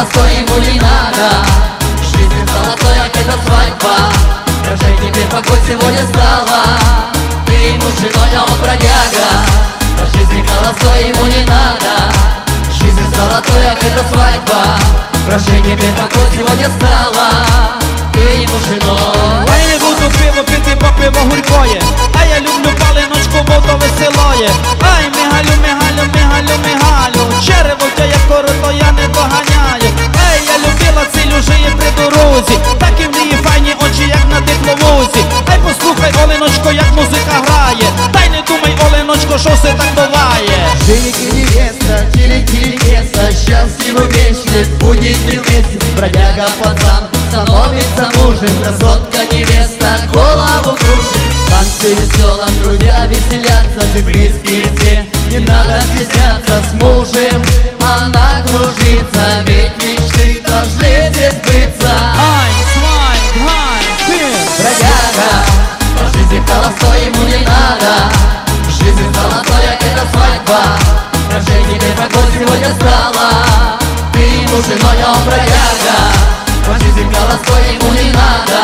холостой, ему не надо. Жизнь золотой, а это свадьба. Прощай теперь покой сегодня стала. Ты ему женой, а он бродяга. По жизни холостой, ему не надо. Жизнь золотой, а это свадьба. Прощай теперь покой сегодня стала. Ти йому женой. А я не буду пиво пити, бо пиво гуркоє. А я люблю палиночку, бо то веселоє. Ай, мигалю, мигалю, мигалю, мигалю. Черево тя як корото, я не доганяю. Ей, я любила цілю, жиє при дорозі. Так і в неї файні очі, як на дипломозі. Ай, послухай, Оленочко, як музика грає. Та й не думай, Оленочко, що все так буває. Чилики невеста, чилики невеста, счастливы вечно, будете вместе. Бродяга пацан становится мужем, красотка невеста голову кружит. Танцы веселом, друзья веселятся, ты близкие все, не надо стесняться. С мужем она кружится, ведь мечты должны здесь сбыться. Eins, zwei, drei, vier. Бродяга, по жизни холостой, ему не надо. Жизнь золотая, это свадьба. Прощай теперь покой сегодня стала. Ты ему женой, а он бродяга. По жизни холостой, ему не надо.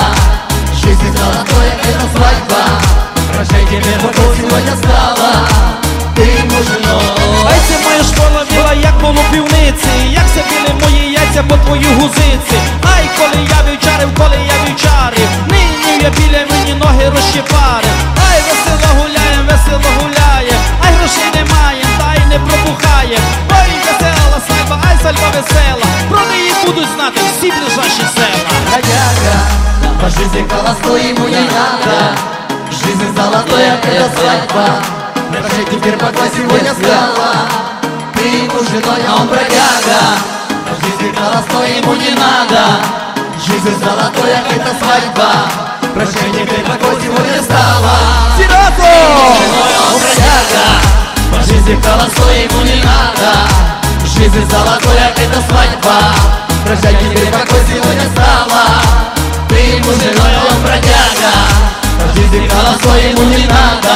Жизнь золотая, это свадьба. Прощай теперь покой сегодня стала. Ти йому женой. Ай, це моя школа біла, як полупівниці. Як се біли мої яйця по твої гузиці. Ай, коли я вівчарив, коли я вівчарив. Нині я біля мені ноги розщепарив. Ай, весело гуляєм, весело гуляєм. Ай, грошей не маєм, та й не пробухаєм. Ой, весела свадьба, ай, сальба весела. Про неї будуть знати всі ближайші села. Бродяга, по жизни холостой, ему не надо. Жизнь золотая, это свадьба. Прощай теперь покой сегодня стала. Ты ему женой, а он бродяга. По жизни холостой, ему не надо. Жизнь золотая, это свадьба. Прощай теперь покой сегодня стала. Серьезно! Женой, а он бродяга. По жизни холостой, ему не надо. Жизнь золотая, это свадьба. Прощай теперь покой сегодня стала. Ты ему женой, а он бродяга. По жизни холостой, ему не надо.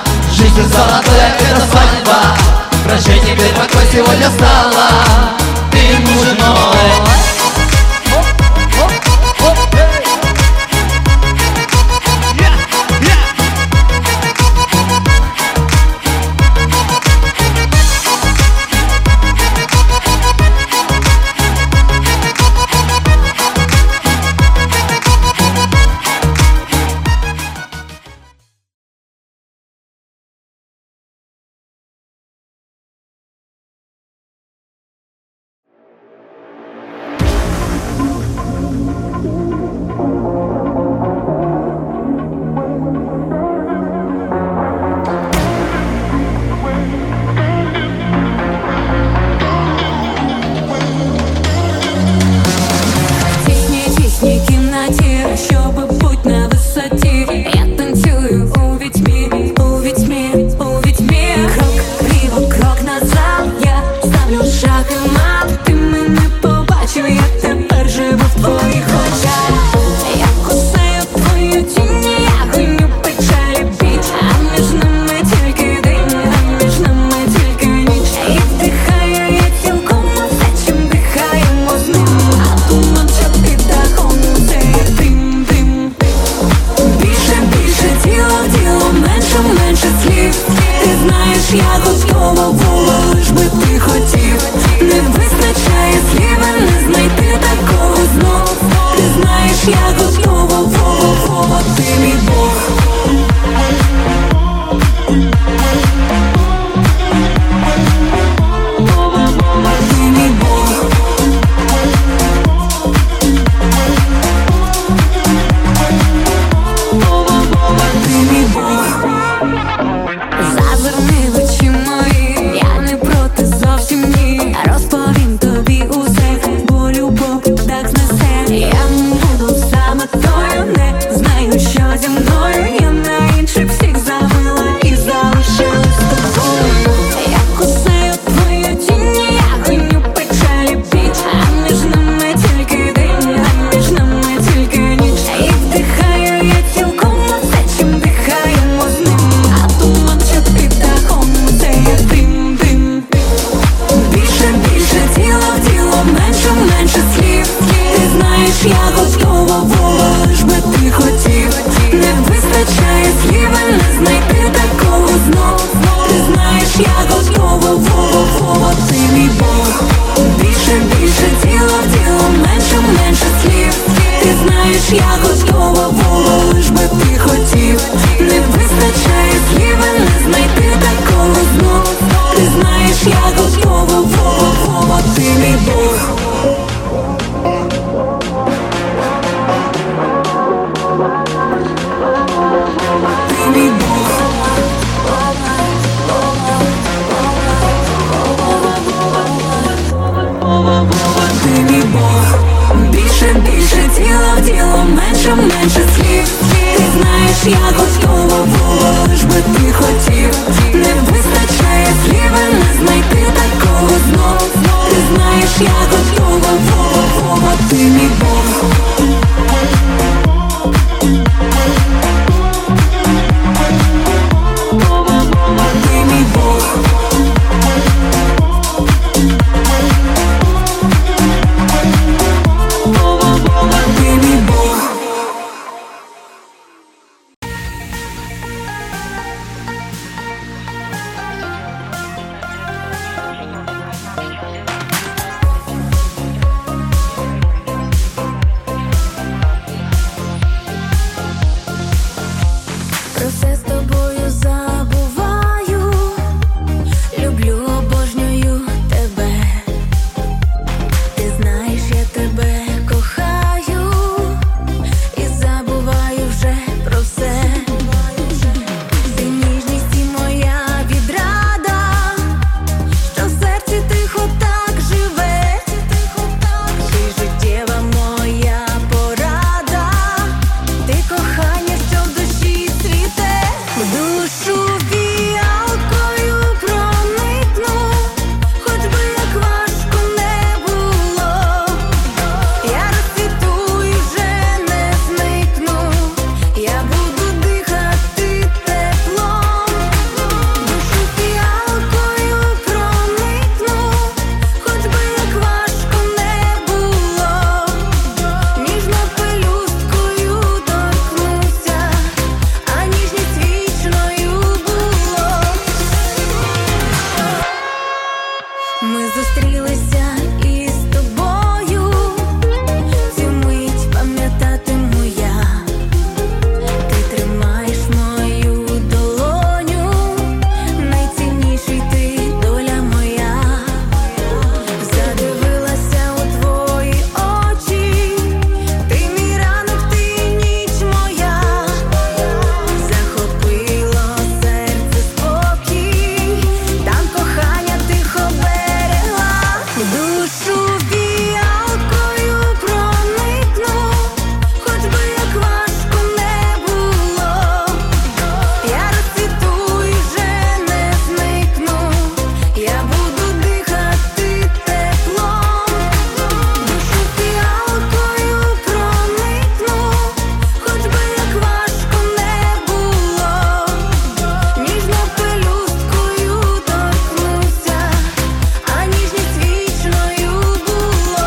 Жизнь золотая, это свадьба. Прощай теперь покой сегодня стала. Ты ему женой. я готова була, лиш би ти хотів. Не вистачає слів, а не знайти такого знов. Ти знаєш, я готова, Вова, ти мій Бог. Ти мій Бог. Ти мій Бог. Більше тіла в тіло, менше слів. Ти знаєш, я готова була, лиш би ти хотів. Не вистачає слів, а не знайти такого знов. Ти знаєш, я готова, Вова, ти мій Бог. Ти мій Бог. Ти мій Бог. Про все з тобою забуваю, люблю, обожнюю тебе. Ти знаєш, я тебе кохаю і забуваю вже про все. Ти ніжність і моя відрада, що в серці тихо так живе. Ти життєва моя порада, ти кохання, що в душі цвіте. В душу фіалкою проникну, хоч би як важко не було. Я розцвіту і вже не зникну, я буду дихати теплом. В душу фіалкою проникну, хоч би як важко не було. Ніжно пелюсткою торкнуся, а ніжність вічною було. Ми зустрілися із тобою, цю мить пам'ятатиму я. Ти тримаєш мою долоню, найцінніший ти, доля моя. Задивилася у твої очі, ти мій ранок, ти ніч моя. Захопило серце спокій, там кохання тихо берегла. В душу фіалкою проникну, хоч би як важко не було. Я розцвіту і вже не зникну, я буду дихати теплом. В душу фіалкою проникну, хоч би як важко не було. Ніжно пелюсткою торкнуся, а ніжність вічною було.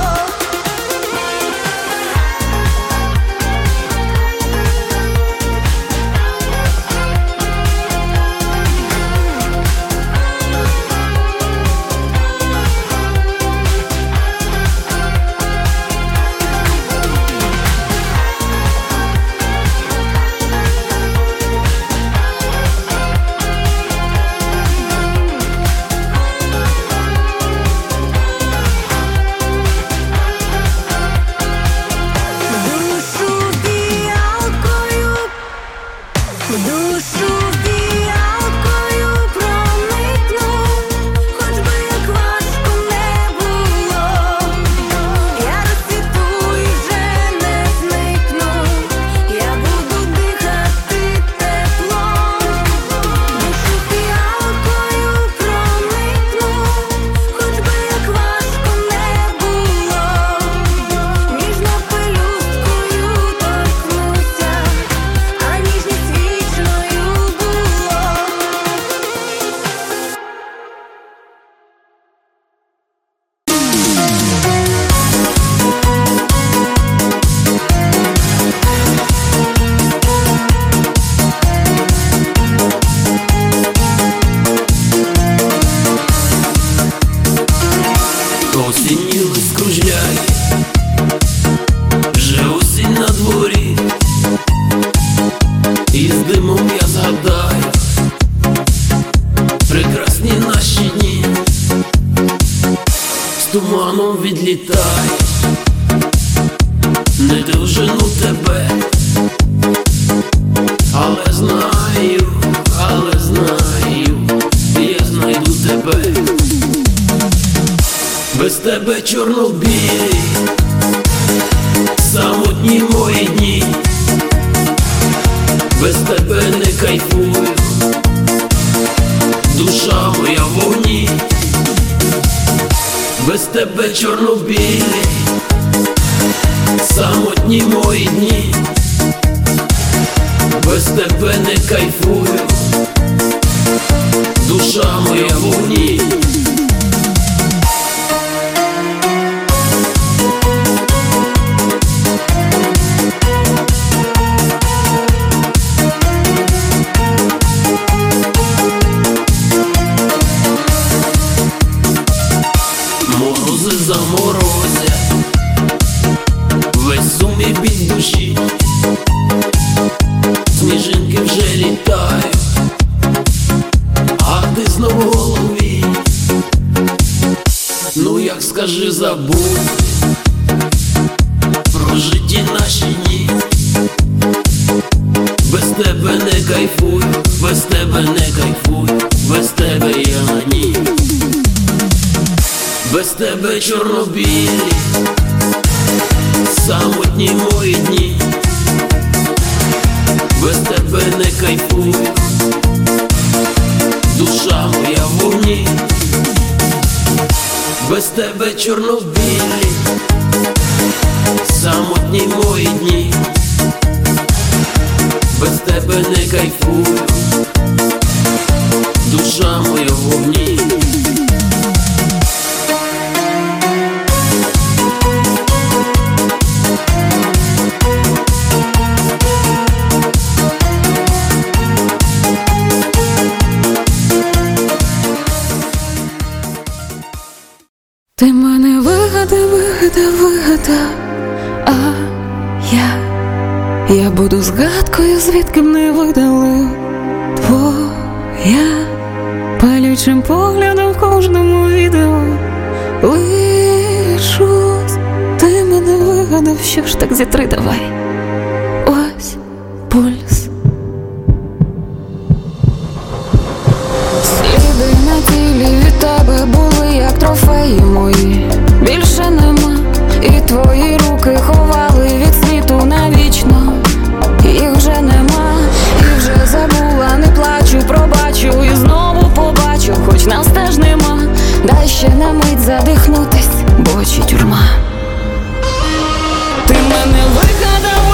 В душу фіалкою проникну, хоч би як важко не було. Я розцвіту і вже не зникну, я буду дихати теплом. В душу фіалкою проникну, хоч би як важко не було. Ніжно пелюсткою торкнуся, а ніжність вічною було. Осінній лист кружляє, вже осінь на дворі, і з димом я згадаю прекрасні наші дні, з туманом відлітай, не дожену тебе, але знаю, я знайду тебе. Без тебе чорно-білі, самотні мої дні, без тебе не кайфую, душа моя в вогні. Без тебе чорно-білі, самотні мої дні, без тебе не кайфую, душа моя в вогні. Морози заморозять весь сум і біль душі, сніжинки вже літають, а ти знову в голові. Ну як скажи, забудь прожиті наші дні, без тебе не кайфую, без тебе не кайфую, без тебе я на ні. Без тебе чорно-білі, самотні мої дні, без тебе не кайфую, душа моя в вогні. Без тебе чорно-білі, самотні мої дні, без тебе не кайфую, душа моя в вогні. Ти мене вигадав, а я буду згадкою, звідки мене видали. Твоя палючим поглядом в кожному відео лишусь. Ти мене вигадав, що ж так зітри давай. Ось пульс. Сліди на тілі від тебе були як трофеї мої. Більше нема, і твої руки ховали від світу навічно. Їх вже нема, і вже забула, не плачу, пробачу і знову побачу, хоч нас теж нема. Дай ще на мить задихнутись, бо очі тюрма. Ти мене вигадав,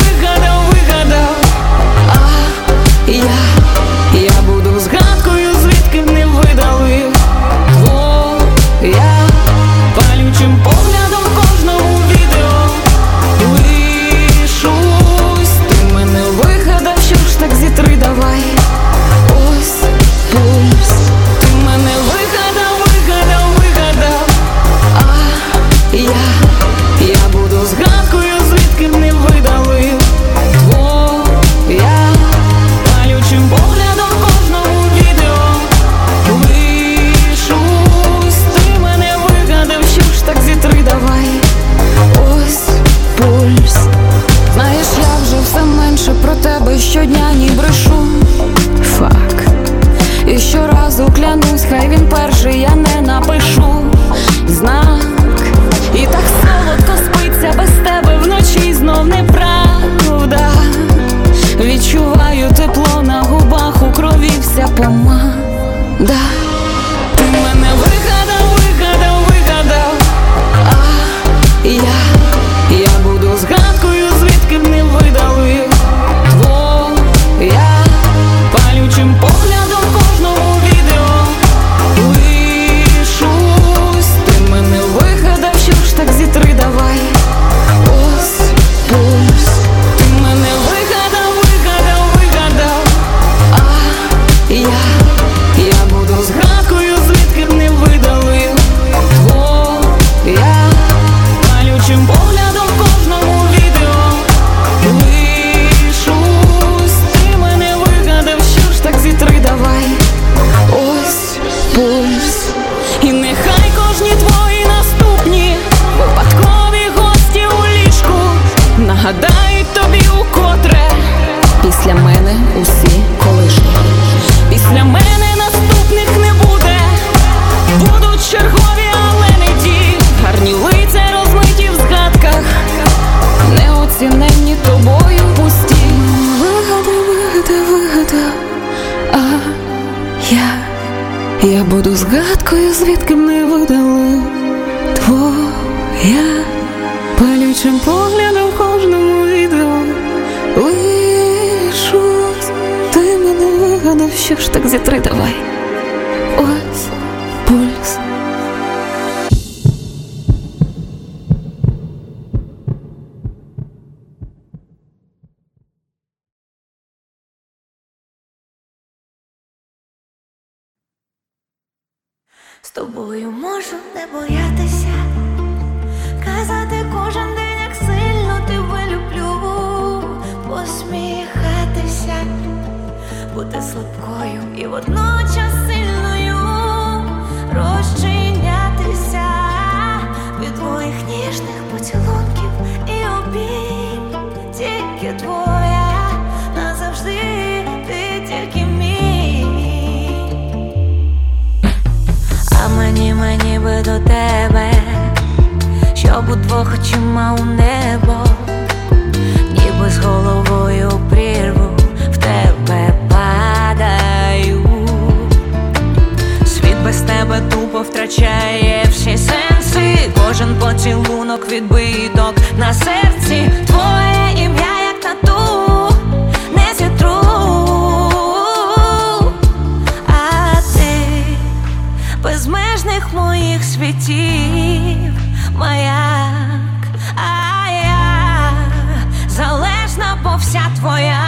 Такою, звідки б не видали твоя, палючим поглядом в кожному відео лишусь. Ти мене вигадав, що ж так зітри давай. Ось пульс. З тобою можу не боятися, казати кожен день, як сильно тебе люблю, посміхатися, бути слабкою і водночас сильною, розчинятися від твоїх ніжних поцілунків і обійм. Тільки твоя назавжди, ти тільки мій. А мені би до тебе, щоб удвох очима у небо, ніби з головою у прірву в тебе падаю. Світ без тебе тупо втрачає всі сенси, кожен поцілунок відбиток на серці. Твоє ім'я як тату, не зітру. Безмежних моїх світів маяк, а я залежна, бо вся твоя.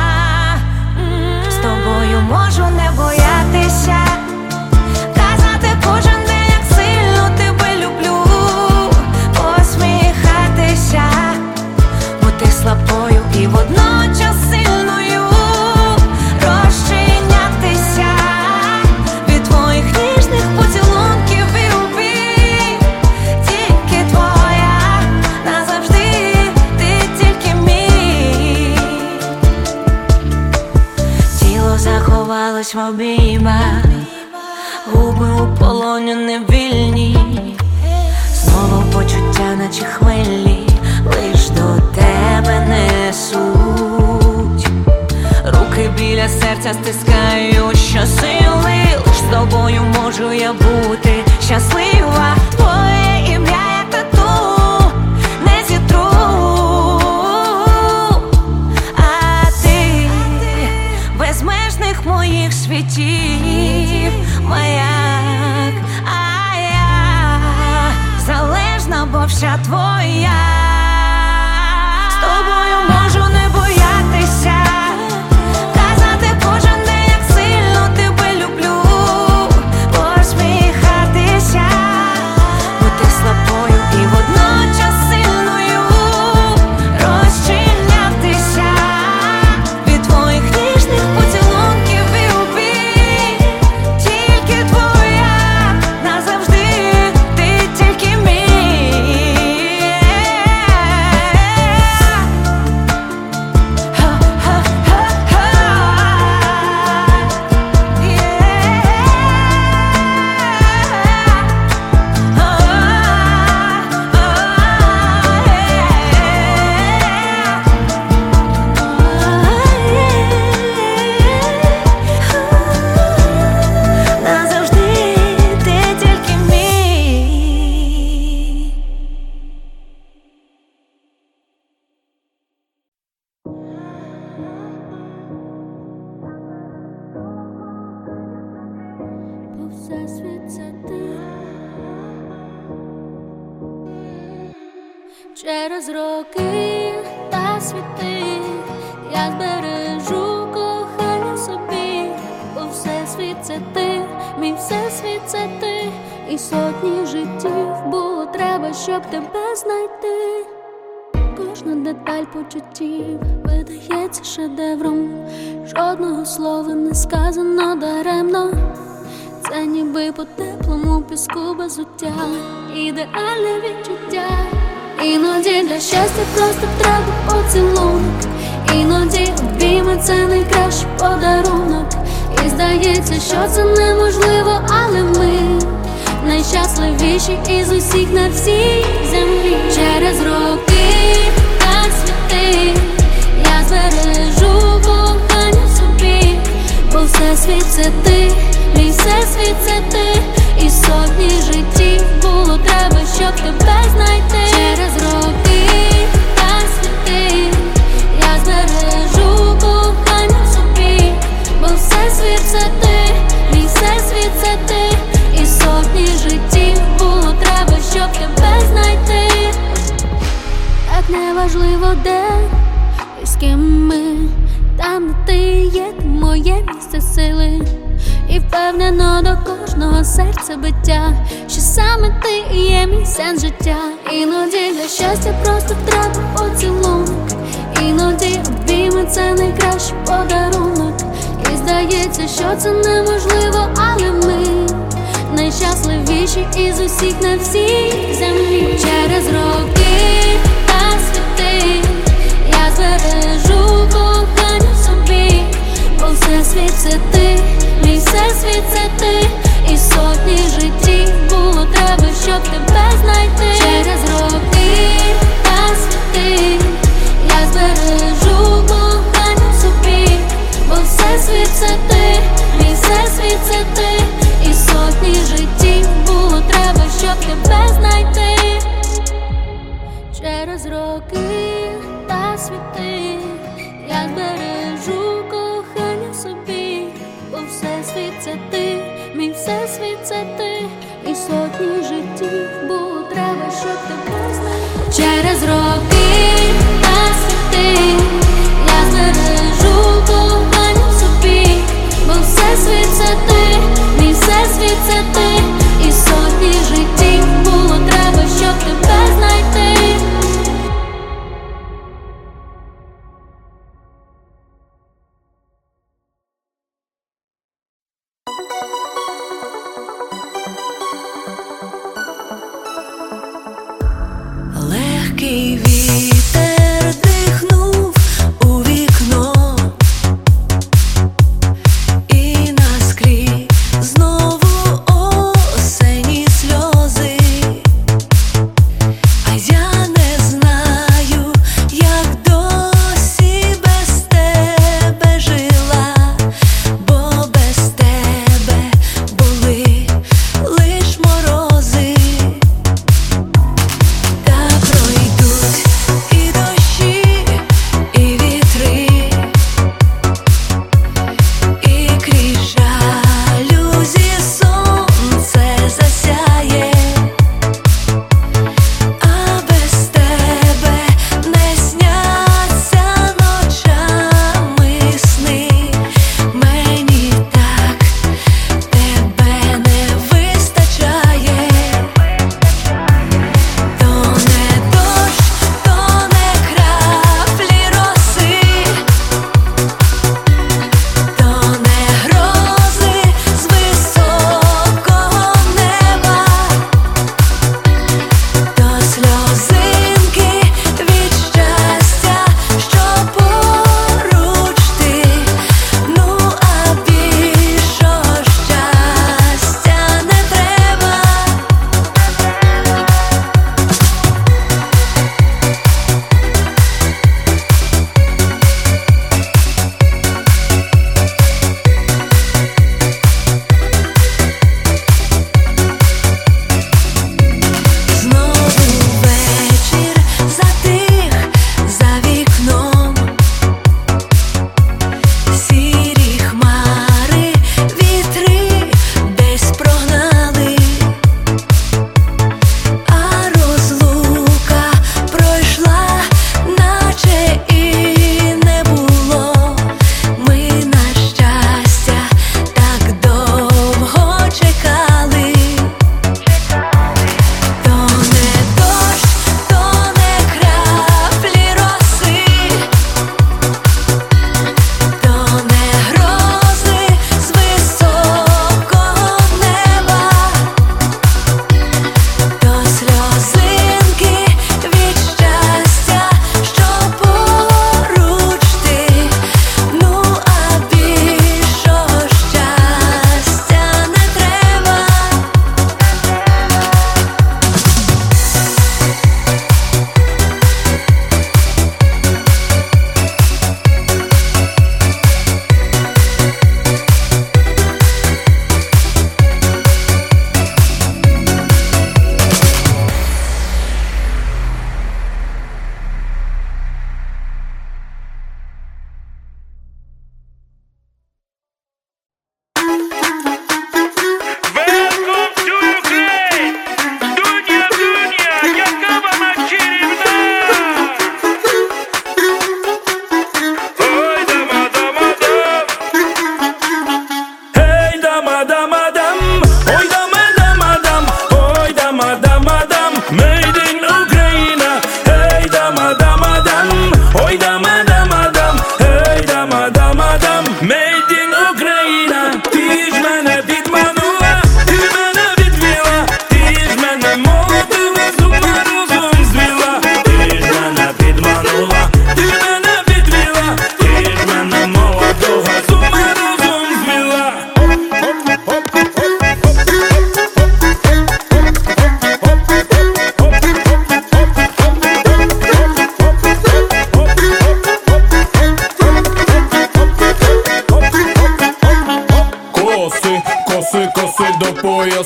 З тобою можу не боятися, казати кожен день, як сильно тебе люблю, посміхатися, бути слабкою і водночас сильною, розчинятися від твоїх ніжних поцілунків і обійм. Тільки твоя назавжди, ти тільки мій. Тіло заховалось в обіймах, губи у полоні невільні, знову почуття наче хвилі, лиш до тебе несуть. Руки біля серця стискають щосили, лиш з тобою можу я бути щаслива. Твоє ім'я як тату, не зітру. А ти безмежних моїх світів маяк, а я залежна, бо вся твоя. З тобою можу не боятися, казати кожен день, як сильно тебе люблю, посміхатися, бути слабкою і водночас сильною, розчинятися від твоїх ніжних поцілунків і обійм. Тільки твоя назавжди, ти тільки мій. Назавжди, ти тільки мій. Бо всесвіт це ти. Через роки та світи я збережу кохання собі. Бо всесвіт це ти, мій всесвіт це ти. І сотні життів було треба, щоб тебе знайти. Кожна деталь почуттів видається шедевром. Жодного слова не сказано даремно. Це ніби по теплому піску без взуття, ідеальне відчуття. Іноді для щастя просто треба поцілунок, іноді обійми – це найкращий подарунок. І здається, що це неможливо, але ми найщасливіші із усіх на всій землі. Через роки та світи я збережу кохання собі. Бо всесвіт це ти, мій всесвіт це ти. І можливо, де і з ким ми. Там, де ти є, ти моє місце сили. І впевнено до кожного серця биття, що саме ти є мій сенс життя. Іноді для щастя просто треба поцілунок, іноді обійми — це найкращий подарунок. І здається, що це неможливо, але ми найщасливіші із усіх на всій землі. Через роки та світи я збережу кохання в собі, бо всесвіт — це ти, мій всесвіт — це ти. І сотні життів було треба, щоб тебе знайти. Через роки та світи я збережу кохання в собі, бо всесвіт — це ти, мій всесвіт — це ти. І сотні життів було треба, щоб тебе знайти. Через роки та світи я збережу кохання собі, бо всесвіт — це ти, мій всесвіт — це ти. І сотні життів було треба, щоб тебе знайти. Через роки та світи я збережу кохання собі, бо всесвіт — це ти, мій всесвіт — це ти. І сотні життів було треба, щоб тебе знайти. Легкий вітер дихнув у вікно, і наскрізь знову осені сльози. А я не знаю, як досі без тебе жила, бо без тебе були лиш морози. Та пройдуть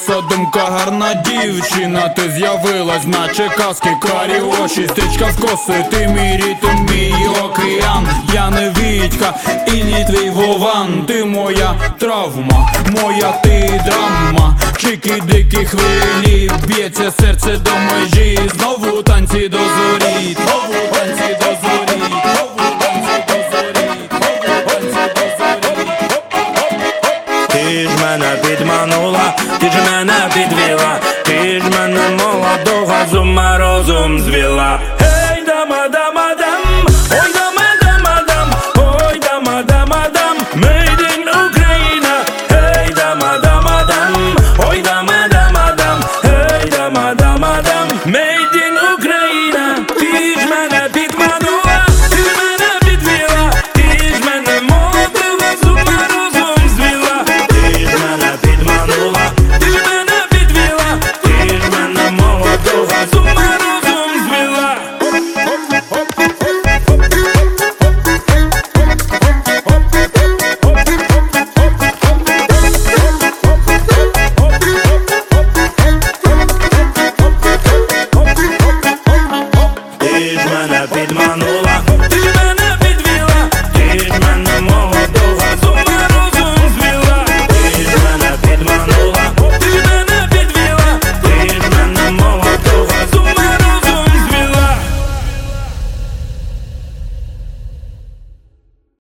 з'явилася думка, гарна дівчина, ти з'явилась, наче казки, карі очі, стрічка в коси, ти мій ритм, мій океан. Я не Вітька і не твій Вован, ти моя травма, моя ти драма. Чики-дики хвилі, б'ється серце до межі, знову танці до зорі, знову танці до зорі, знову танці до зорі, знову танці до зорі. Ти ж мене підманула, ти ж мене підвела, ти ж мене молодого з ума розум звела.